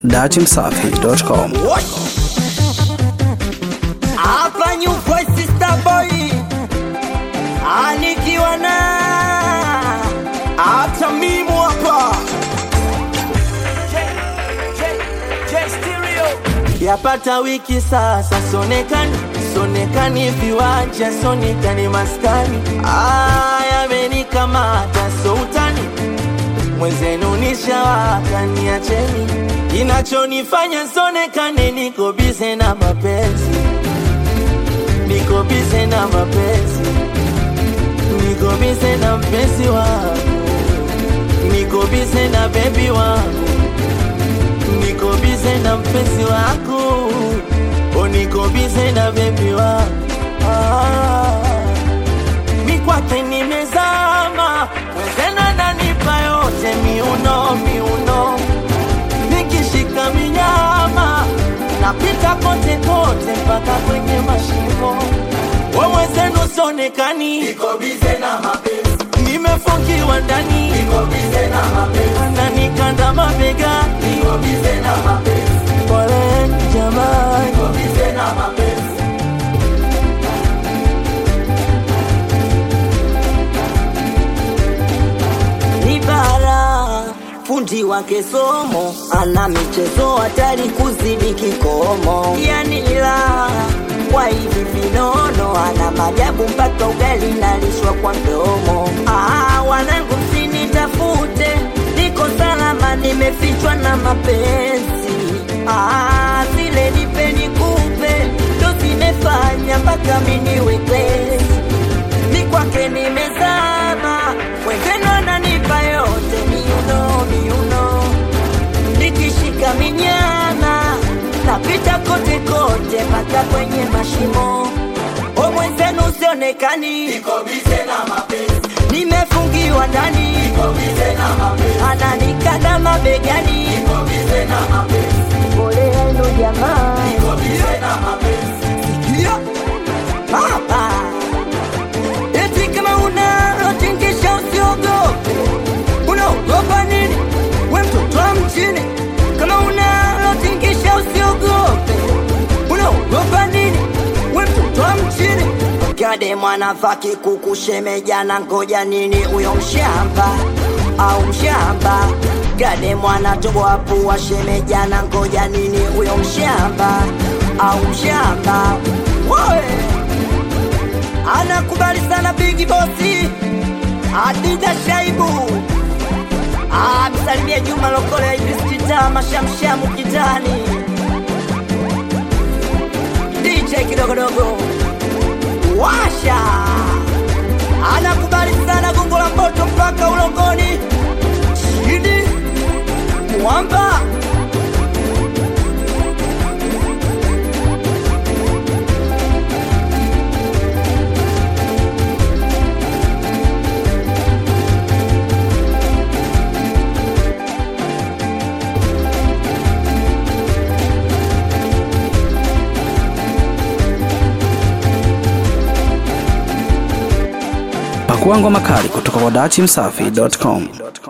datimsafi.com. Hapa New Voice Sister Boy anikiwa na hata mimi hapa yapata wiki sasa sonekani viwanja sonekani maskani yamenikamata soutani mwenzenu nishawaka niacheni inachonifanya sonekane niko bize na mapenzi niko bize na mapenzi niko bize na mpenzi wangu niko bize na baby wangu niko bize na mpenzi wako niko bize na baby wangu mikwake nimezama wezena nanipa yote miuno nikishika minyama napita kote mpaka kwenye mashimo wawezenu sonekani niko bize na mapenzi nimefungiwa ndani niko bize na mapenzi nanikanda mabega niko bize na mapenzi pole jamani niko bize na mapenzi Nibara fundi wake somo ana michezo hatari kuzidi kikomo yani la kwa hivi vinono ana majabu mpaka ugali nalishwa kwa mdomo wanangu msinitafute niko salama nimefichwa na mapenzi zile nipe nikupe ndo zimefanya mpaka miniwe kwezi ni kwake nimezama mwenzeno nanipa yote miuno nikishika minyama napita kote mpaka kwenye mashimo mwenzenu usionekani niko bize na mapenzi nimefungiwa ndani niko bize na mapenzi ananikanda mabegani niko bize na mapenzi pole yenu jamani niko bize na mapenzi sikia papa eti kama unalotingisha usiogope unaogopa nini we mtoto wa mjini kama unalotingisha usiogope unaogopa nini we mtoto wa mjini kade mwanafaki kukushemejana ngoja nini uyo mshamba au mshamba kade mwana tobo hapu washemejana ngoja nini uyo mshamba au mshamba woe anakubali sana bigi bosi Adida Shaibu msalimia Juma Lokole ya Idris Kita mashamshamu kitani DJ kidogodogo washa anakubali sana gongo la moto mpaka ulongoni chini mwamba Pakua ngoma kali kutoka kwa datimsafi.com.